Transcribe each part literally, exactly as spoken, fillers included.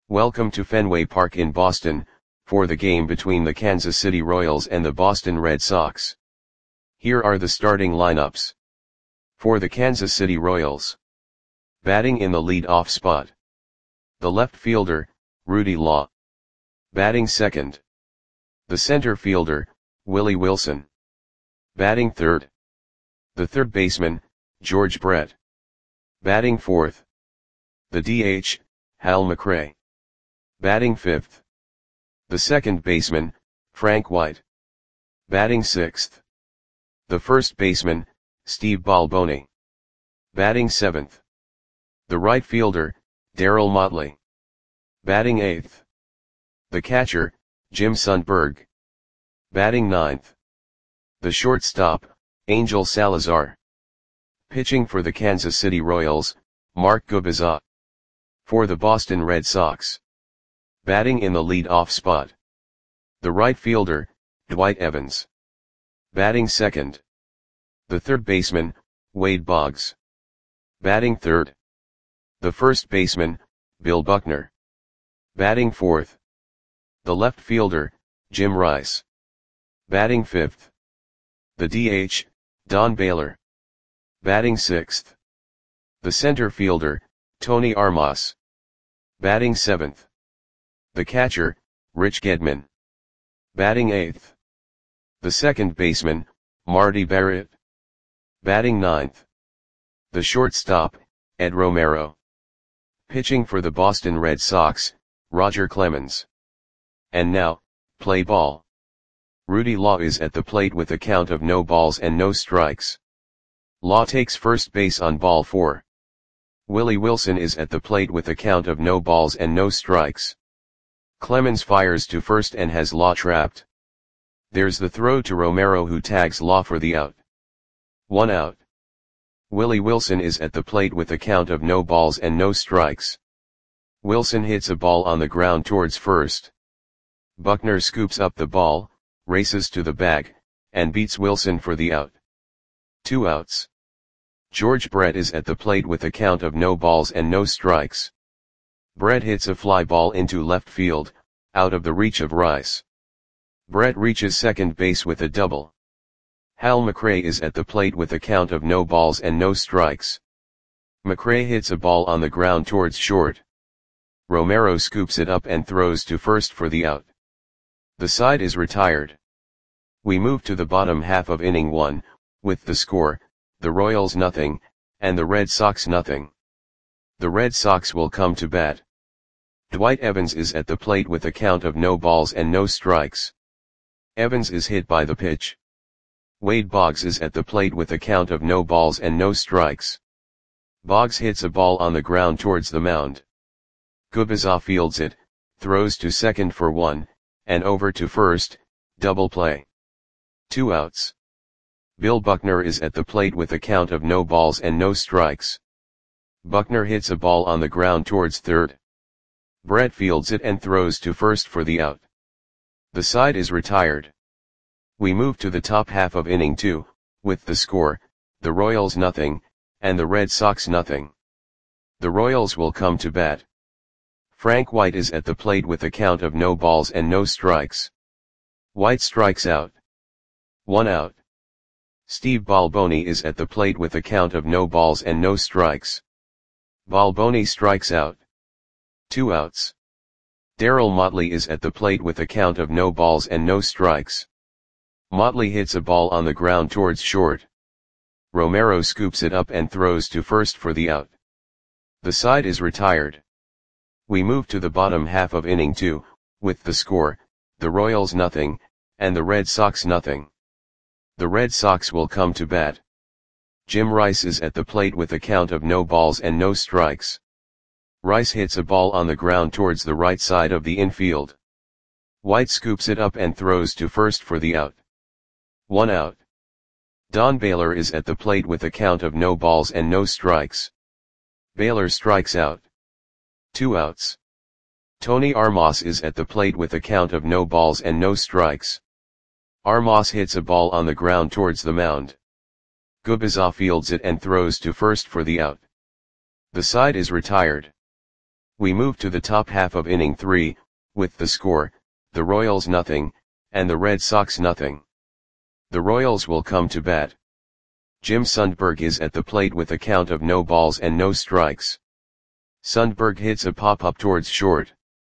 Welcome to Fenway Park in Boston, for the game between the Kansas City Royals and the Boston Red Sox. Here are the starting lineups. For the Kansas City Royals. Batting in the lead-off spot. The left fielder, Rudy Law. Batting second. The center fielder, Willie Wilson. Batting third. The third baseman, George Brett. Batting fourth. The D H, Hal McRae. Batting fifth. The second baseman, Frank White. Batting sixth. The first baseman, Steve Balboni. Batting seventh. The right fielder, Darryl Motley. Batting eighth. The catcher, Jim Sundberg. Batting ninth. The shortstop, Angel Salazar. Pitching for the Kansas City Royals, Mark Gubicza. For the Boston Red Sox. Batting in the lead-off spot. The right fielder, Dwight Evans. Batting second. The third baseman, Wade Boggs. Batting third. The first baseman, Bill Buckner. Batting fourth. The left fielder, Jim Rice. Batting fifth. The D H, Don Baylor. Batting sixth. The center fielder, Tony Armas. Batting seventh. The catcher, Rich Gedman. Batting eighth. The second baseman, Marty Barrett. Batting ninth. The shortstop, Ed Romero. Pitching for the Boston Red Sox, Roger Clemens. And now, play ball. Rudy Law is at the plate with a count of no balls and no strikes. Law takes first base on ball four. Willie Wilson is at the plate with a count of no balls and no strikes. Clemens fires to first and has Law trapped. There's the throw to Romero, who tags Law for the out. One out. Willie Wilson is at the plate with a count of no balls and no strikes. Wilson hits a ball on the ground towards first. Buckner scoops up the ball, races to the bag, and beats Wilson for the out. Two outs. George Brett is at the plate with a count of no balls and no strikes. Brett hits a fly ball into left field, out of the reach of Rice. Brett reaches second base with a double. Hal McRae is at the plate with a count of no balls and no strikes. McRae hits a ball on the ground towards short. Romero scoops it up and throws to first for the out. The side is retired. We move to the bottom half of inning one, with the score, the Royals nothing, and the Red Sox nothing. The Red Sox will come to bat. Dwight Evans is at the plate with a count of no balls and no strikes. Evans is hit by the pitch. Wade Boggs is at the plate with a count of no balls and no strikes. Boggs hits a ball on the ground towards the mound. Gubicza fields it, throws to second for one, and over to first, double play. Two outs. Bill Buckner is at the plate with a count of no balls and no strikes. Buckner hits a ball on the ground towards third. Brett fields it and throws to first for the out. The side is retired. We move to the top half of inning two, with the score, the Royals nothing, and the Red Sox nothing. The Royals will come to bat. Frank White is at the plate with a count of no balls and no strikes. White strikes out. One out. Steve Balboni is at the plate with a count of no balls and no strikes. Balboni strikes out. Two outs. Darryl Motley is at the plate with a count of no balls and no strikes. Motley hits a ball on the ground towards short. Romero scoops it up and throws to first for the out. The side is retired. We move to the bottom half of inning two, with the score, the Royals nothing, and the Red Sox nothing. The Red Sox will come to bat. Jim Rice is at the plate with a count of no balls and no strikes. Rice hits a ball on the ground towards the right side of the infield. White scoops it up and throws to first for the out. One out. Don Baylor is at the plate with a count of no balls and no strikes. Baylor strikes out. Two outs. Tony Armas is at the plate with a count of no balls and no strikes. Armas hits a ball on the ground towards the mound. Gubicza fields it and throws to first for the out. The side is retired. We move to the top half of inning three, with the score, the Royals nothing, and the Red Sox nothing. The Royals will come to bat. Jim Sundberg is at the plate with a count of no balls and no strikes. Sundberg hits a pop-up towards short.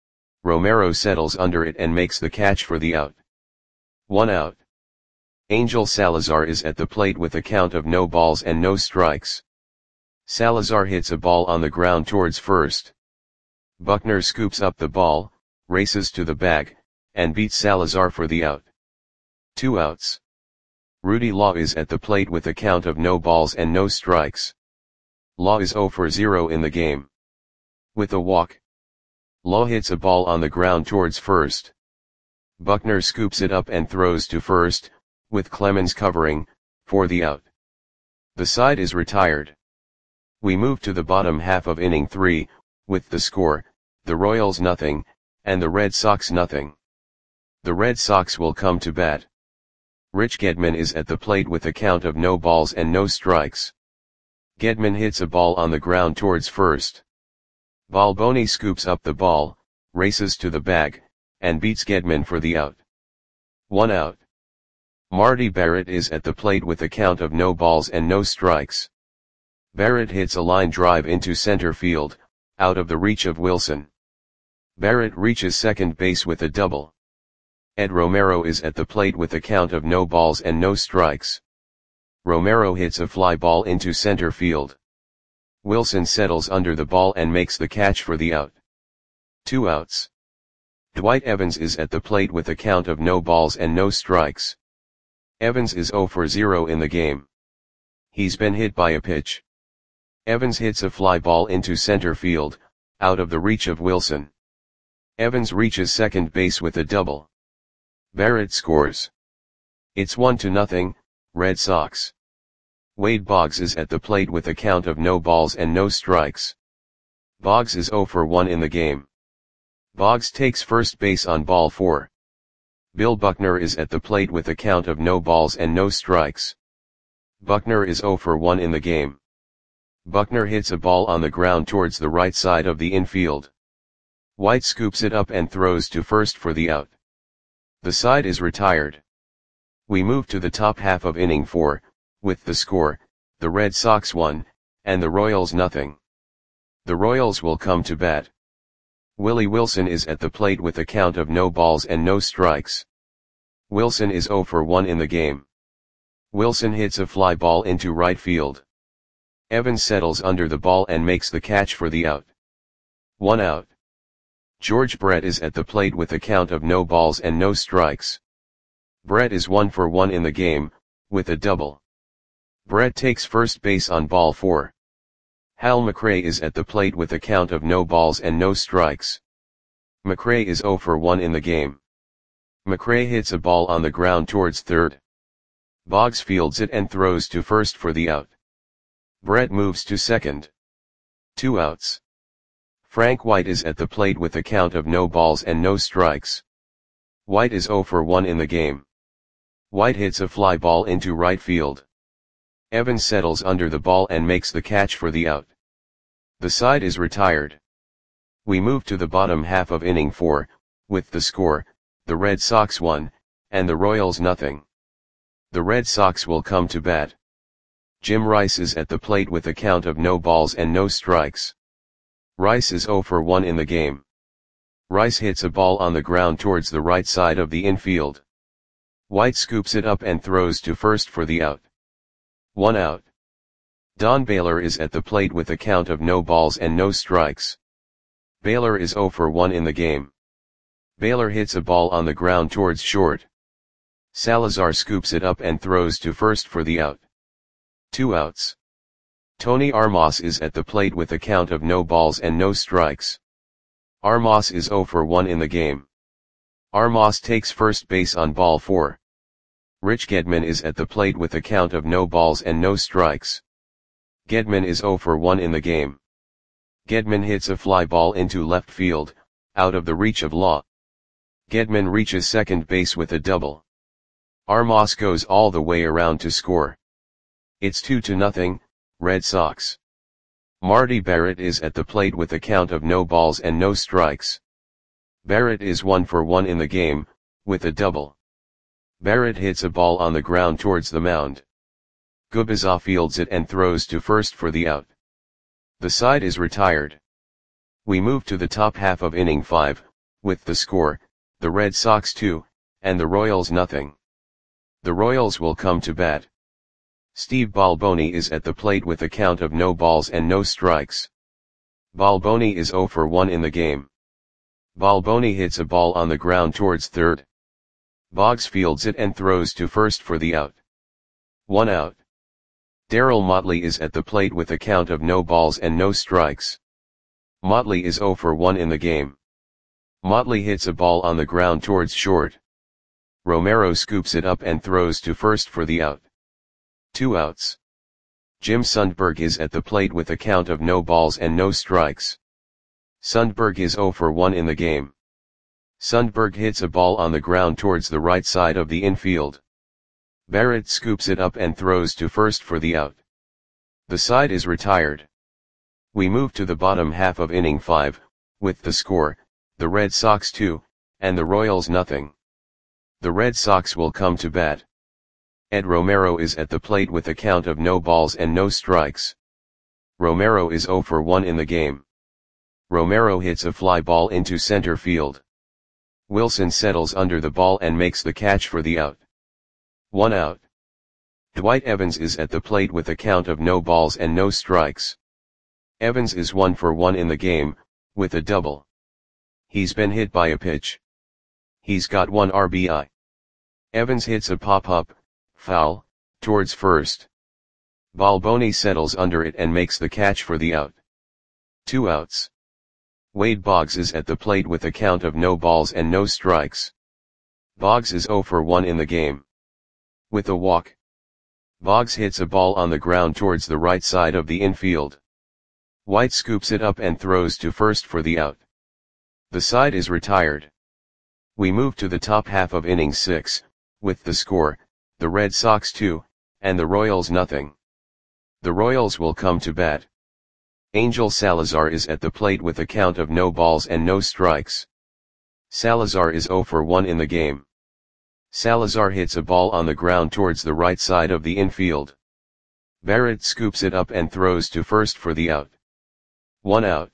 Romero settles under it and makes the catch for the out. One out. Angel Salazar is at the plate with a count of no balls and no strikes. Salazar hits a ball on the ground towards first. Buckner scoops up the ball, races to the bag, and beats Salazar for the out. Two outs. Rudy Law is at the plate with a count of no balls and no strikes. Law is zero for zero in the game. With a walk. Law hits a ball on the ground towards first. Buckner scoops it up and throws to first, with Clemens covering, for the out. The side is retired. We move to the bottom half of inning three, with the score, the Royals nothing, and the Red Sox nothing. The Red Sox will come to bat. Rich Gedman is at the plate with a count of no balls and no strikes. Gedman hits a ball on the ground towards first. Balboni scoops up the ball, races to the bag, and beats Gedman for the out. One out. Marty Barrett is at the plate with a count of no balls and no strikes. Barrett hits a line drive into center field, out of the reach of Wilson. Barrett reaches second base with a double. Ed Romero is at the plate with a count of no balls and no strikes. Romero hits a fly ball into center field. Wilson settles under the ball and makes the catch for the out. Two outs. Dwight Evans is at the plate with a count of no balls and no strikes. Evans is zero for zero in the game. He's been hit by a pitch. Evans hits a fly ball into center field, out of the reach of Wilson. Evans reaches second base with a double. Barrett scores. It's one to nothing, Red Sox. Wade Boggs is at the plate with a count of no balls and no strikes. Boggs is zero for one in the game. Boggs takes first base on ball four. Bill Buckner is at the plate with a count of no balls and no strikes. Buckner is zero for one in the game. Buckner hits a ball on the ground towards the right side of the infield. White scoops it up and throws to first for the out. The side is retired. We move to the top half of inning four, with the score, the Red Sox one, and the Royals nothing. The Royals will come to bat. Willie Wilson is at the plate with a count of no balls and no strikes. Wilson is zero for one in the game. Wilson hits a fly ball into right field. Evans settles under the ball and makes the catch for the out. One out. George Brett is at the plate with a count of no balls and no strikes. Brett is one for one in the game, with a double. Brett takes first base on ball four. Hal McRae is at the plate with a count of no balls and no strikes. McRae is zero for one in the game. McRae hits a ball on the ground towards third. Boggs fields it and throws to first for the out. Brett moves to second. Two outs. Frank White is at the plate with a count of no balls and no strikes. White is zero for one in the game. White hits a fly ball into right field. Evans settles under the ball and makes the catch for the out. The side is retired. We move to the bottom half of inning four, with the score, the Red Sox one, and the Royals nothing. The Red Sox will come to bat. Jim Rice is at the plate with a count of no balls and no strikes. Rice is zero for one in the game. Rice hits a ball on the ground towards the right side of the infield. White scoops it up and throws to first for the out. One out. Don Baylor is at the plate with a count of no balls and no strikes. Baylor is zero for one in the game. Baylor hits a ball on the ground towards short. Salazar scoops it up and throws to first for the out. Two outs. Tony Armas is at the plate with a count of no balls and no strikes. Armas is zero for one in the game. Armas takes first base on ball four. Rich Gedman is at the plate with a count of no balls and no strikes. Gedman is zero for one in the game. Gedman hits a fly ball into left field, out of the reach of Law. Gedman reaches second base with a double. Armas goes all the way around to score. It's two to nothing, Red Sox. Marty Barrett is at the plate with a count of no balls and no strikes. Barrett is one for one in the game, with a double. Barrett hits a ball on the ground towards the mound. Gubicza fields it and throws to first for the out. The side is retired. We move to the top half of inning five, with the score, the Red Sox two, and the Royals nothing. The Royals will come to bat. Steve Balboni is at the plate with a count of no balls and no strikes. Balboni is zero for one in the game. Balboni hits a ball on the ground towards third. Boggs fields it and throws to first for the out. One out. Darryl Motley is at the plate with a count of no balls and no strikes. Motley is zero for one in the game. Motley hits a ball on the ground towards short. Romero scoops it up and throws to first for the out. Two outs. Jim Sundberg is at the plate with a count of no balls and no strikes. Sundberg is zero for one in the game. Sundberg hits a ball on the ground towards the right side of the infield. Barrett scoops it up and throws to first for the out. The side is retired. We move to the bottom half of inning five, with the score, the Red Sox two, and the Royals nothing. The Red Sox will come to bat. Ed Romero is at the plate with a count of no balls and no strikes. Romero is zero for one in the game. Romero hits a fly ball into center field. Wilson settles under the ball and makes the catch for the out. One out. Dwight Evans is at the plate with a count of no balls and no strikes. Evans is one for one in the game, with a double. He's been hit by a pitch. He's got one R B I. Evans hits a pop-up, foul, towards first. Balboni settles under it and makes the catch for the out. Two outs. Wade Boggs is at the plate with a count of no balls and no strikes. Boggs is zero for one in the game. With a walk. Boggs hits a ball on the ground towards the right side of the infield. White scoops it up and throws to first for the out. The side is retired. We move to the top half of inning six, with the score, the Red Sox two, and the Royals nothing. The Royals will come to bat. Angel Salazar is at the plate with a count of no balls and no strikes. Salazar is zero for one in the game. Salazar hits a ball on the ground towards the right side of the infield. Barrett scoops it up and throws to first for the out. One out.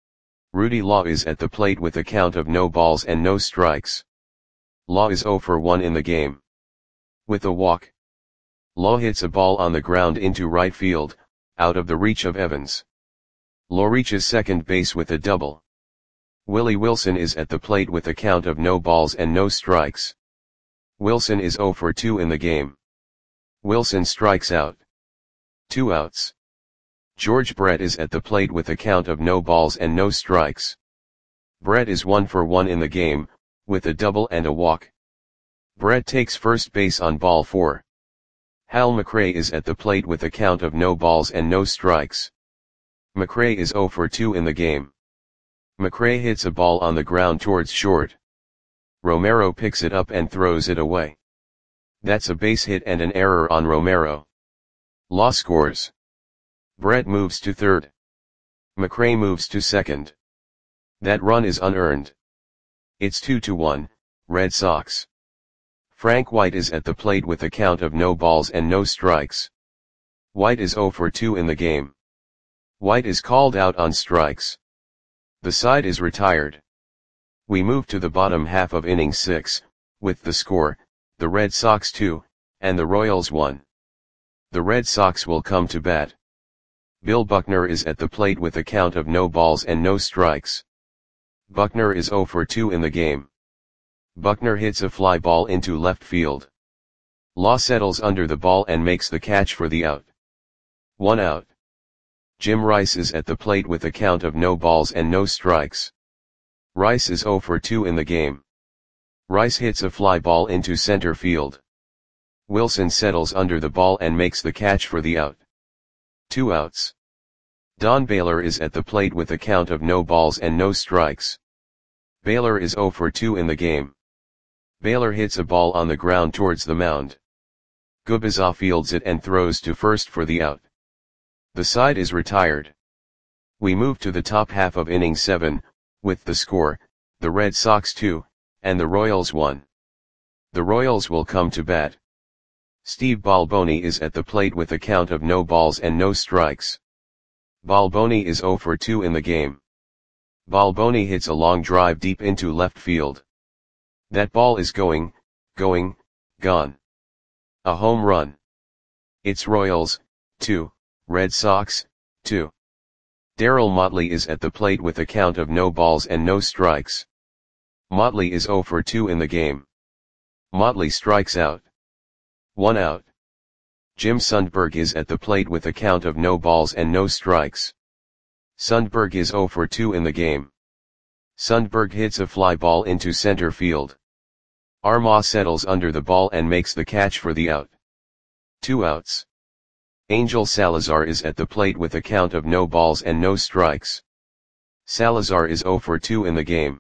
Rudy Law is at the plate with a count of no balls and no strikes. Law is zero for one in the game. With a walk. Law hits a ball on the ground into right field, out of the reach of Evans. Law reaches second base with a double. Willie Wilson is at the plate with a count of no balls and no strikes. Wilson is zero for two in the game. Wilson strikes out. Two outs. George Brett is at the plate with a count of no balls and no strikes. Brett is one for one in the game, with a double and a walk. Brett takes first base on ball four. Hal McRae is at the plate with a count of no balls and no strikes. McRae is zero for two in the game. McRae hits a ball on the ground towards short. Romero picks it up and throws it away. That's a base hit and an error on Romero. Law scores. Brett moves to third. McRae moves to second. That run is unearned. It's two to one, Red Sox. Frank White is at the plate with a count of no balls and no strikes. White is zero for two in the game. White is called out on strikes. The side is retired. We move to the bottom half of inning six, with the score, the Red Sox two, and the Royals one. The Red Sox will come to bat. Bill Buckner is at the plate with a count of no balls and no strikes. Buckner is zero for two in the game. Buckner hits a fly ball into left field. Law settles under the ball and makes the catch for the out. One out. Jim Rice is at the plate with a count of no balls and no strikes. Rice is zero for two in the game. Rice hits a fly ball into center field. Wilson settles under the ball and makes the catch for the out. Two outs. Don Baylor is at the plate with a count of no balls and no strikes. Baylor is zero for two in the game. Baylor hits a ball on the ground towards the mound. Gubicza fields it and throws to first for the out. The side is retired. We move to the top half of inning seven, with the score, the Red Sox two, and the Royals one. The Royals will come to bat. Steve Balboni is at the plate with a count of no balls and no strikes. Balboni is oh for two in the game. Balboni hits a long drive deep into left field. That ball is going, going, gone. A home run. It's Royals, two, Red Sox, two. Darryl Motley is at the plate with a count of no balls and no strikes. Motley is oh for two in the game. Motley strikes out. One out. Jim Sundberg is at the plate with a count of no balls and no strikes. Sundberg is oh for two in the game. Sundberg hits a fly ball into center field. Armah settles under the ball and makes the catch for the out. Two outs. Angel Salazar is at the plate with a count of no balls and no strikes. Salazar is oh for two in the game.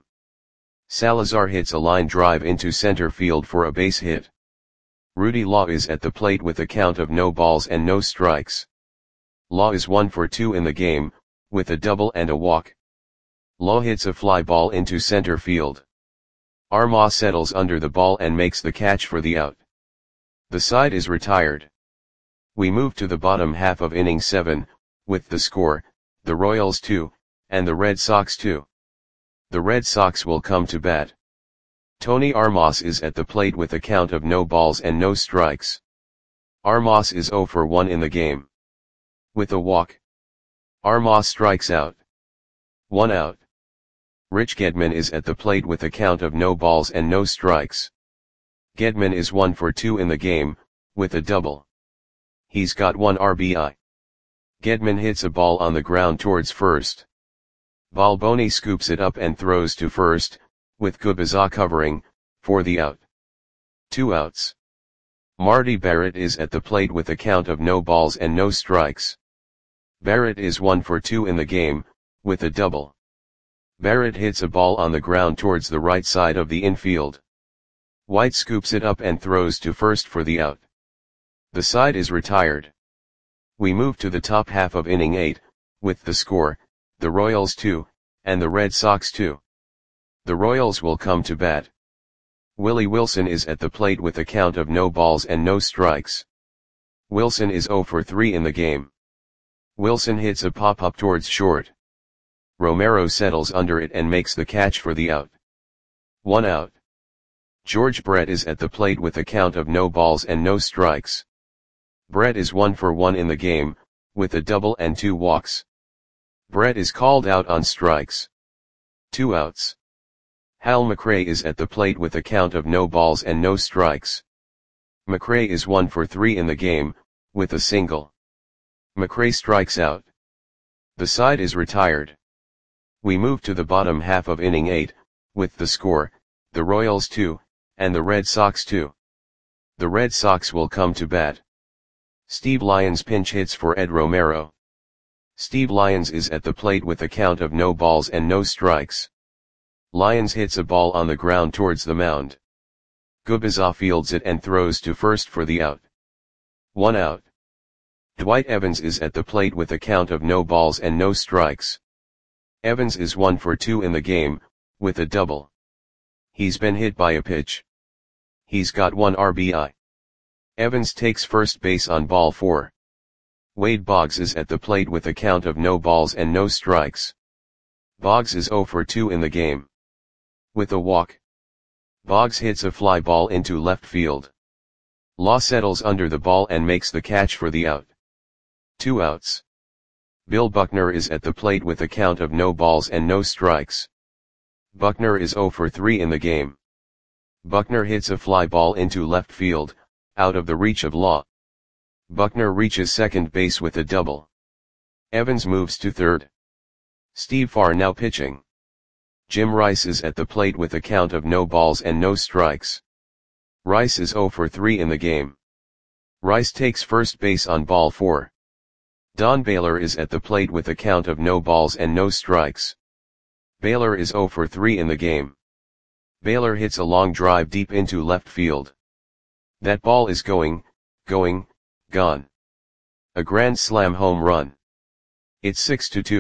Salazar hits a line drive into center field for a base hit. Rudy Law is at the plate with a count of no balls and no strikes. Law is one for two in the game, with a double and a walk. Law hits a fly ball into center field. Armah settles under the ball and makes the catch for the out. The side is retired. We move to the bottom half of inning seven, with the score, the Royals two, and the Red Sox two. The Red Sox will come to bat. Tony Armas is at the plate with a count of no balls and no strikes. Armas is oh for one in the game. With a walk. Armas strikes out. One out. Rich Gedman is at the plate with a count of no balls and no strikes. Gedman is one for two in the game, with a double. He's got one R B I. Gedman hits a ball on the ground towards first. Balboni scoops it up and throws to first, with Gubicza covering, for the out. Two outs. Marty Barrett is at the plate with a count of no balls and no strikes. Barrett is one for two in the game, with a double. Barrett hits a ball on the ground towards the right side of the infield. White scoops it up and throws to first for the out. The side is retired. We move to the top half of inning eight, with the score, the Royals two, and the Red Sox two. The Royals will come to bat. Willie Wilson is at the plate with a count of no balls and no strikes. Wilson is oh for three in the game. Wilson hits a pop-up towards short. Romero settles under it and makes the catch for the out. One out. George Brett is at the plate with a count of no balls and no strikes. Brett is one for one in the game, with a double and two walks. Brett is called out on strikes. Two outs. Hal McRae is at the plate with a count of no balls and no strikes. McRae is one for three in the game, with a single. McRae strikes out. The side is retired. We move to the bottom half of inning eight, with the score, the Royals two, and the Red Sox two. The Red Sox will come to bat. Steve Lyons pinch hits for Ed Romero. Steve Lyons is at the plate with a count of no balls and no strikes. Lyons hits a ball on the ground towards the mound. Gubicza fields it and throws to first for the out. One out. Dwight Evans is at the plate with a count of no balls and no strikes. Evans is one for two in the game, with a double. He's been hit by a pitch. He's got one R B I. Evans takes first base on ball four. Wade Boggs is at the plate with a count of no balls and no strikes. Boggs is oh for two in the game. With a walk. Boggs hits a fly ball into left field. Law settles under the ball and makes the catch for the out. Two outs. Bill Buckner is at the plate with a count of no balls and no strikes. Buckner is oh for three in the game. Buckner hits a fly ball into left field, out of the reach of Law. Buckner reaches second base with a double. Evans moves to third. Steve Farr now pitching. Jim Rice is at the plate with a count of no balls and no strikes. Rice is oh for three in the game. Rice takes first base on ball four. Don Baylor is at the plate with a count of no balls and no strikes. Baylor is oh for three in the game. Baylor hits a long drive deep into left field. That ball is going, going, gone. A grand slam home run. It's six to two,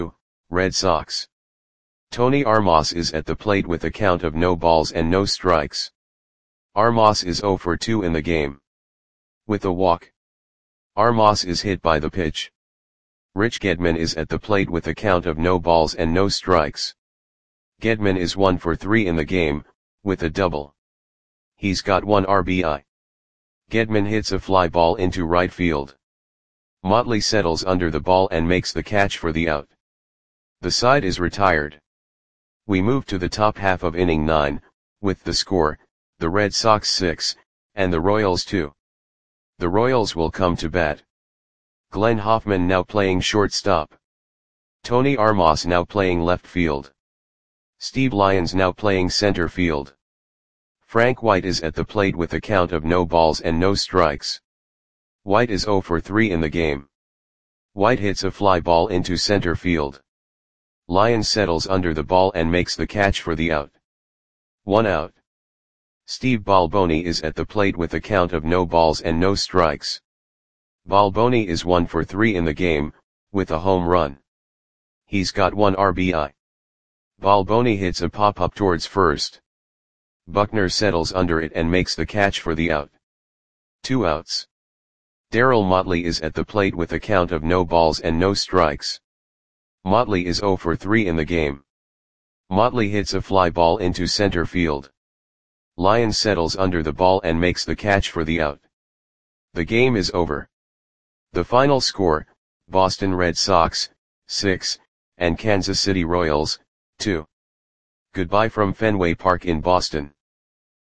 Red Sox. Tony Armas is at the plate with a count of no balls and no strikes. Armas is zero for two in the game. With a walk. Armas is hit by the pitch. Rich Gedman is at the plate with a count of no balls and no strikes. Gedman is one for three in the game, with a double. He's got one R B I. Gedman hits a fly ball into right field. Motley settles under the ball and makes the catch for the out. The side is retired. We move to the top half of inning nine, with the score, the Red Sox six, and the Royals two. The Royals will come to bat. Glenn Hoffman now playing shortstop. Tony Armas now playing left field. Steve Lyons now playing center field. Frank White is at the plate with a count of no balls and no strikes. White is zero for three in the game. White hits a fly ball into center field. Lyons settles under the ball and makes the catch for the out. One out. Steve Balboni is at the plate with a count of no balls and no strikes. Balboni is one for three in the game, with a home run. He's got one R B I. Balboni hits a pop-up towards first. Buckner settles under it and makes the catch for the out. Two outs. Darryl Motley is at the plate with a count of no balls and no strikes. Motley is zero for three in the game. Motley hits a fly ball into center field. Lyons settles under the ball and makes the catch for the out. The game is over. The final score, Boston Red Sox, six, and Kansas City Royals, two. Goodbye from Fenway Park in Boston.